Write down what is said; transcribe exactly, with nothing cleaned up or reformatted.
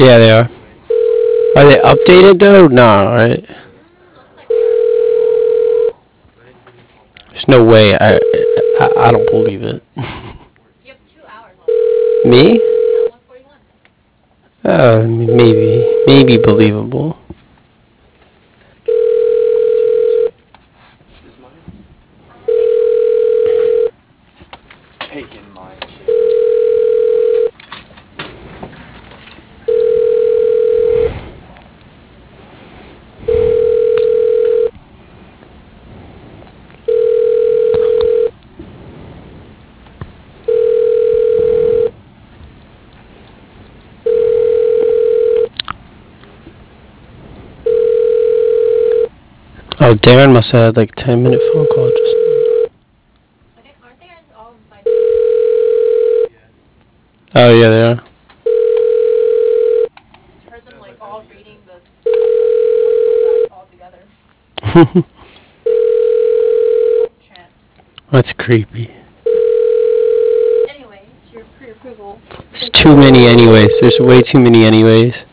Yeah, they are. Are they updated though? Nah, right? There's no way. I, I, I don't believe it. Me? Uh, maybe. Maybe believable. Taking my shit. Oh, Darren must have had like a ten minute phone call just now. Oh, yeah, they are. That's creepy. It's too many anyways. There's way too many anyways.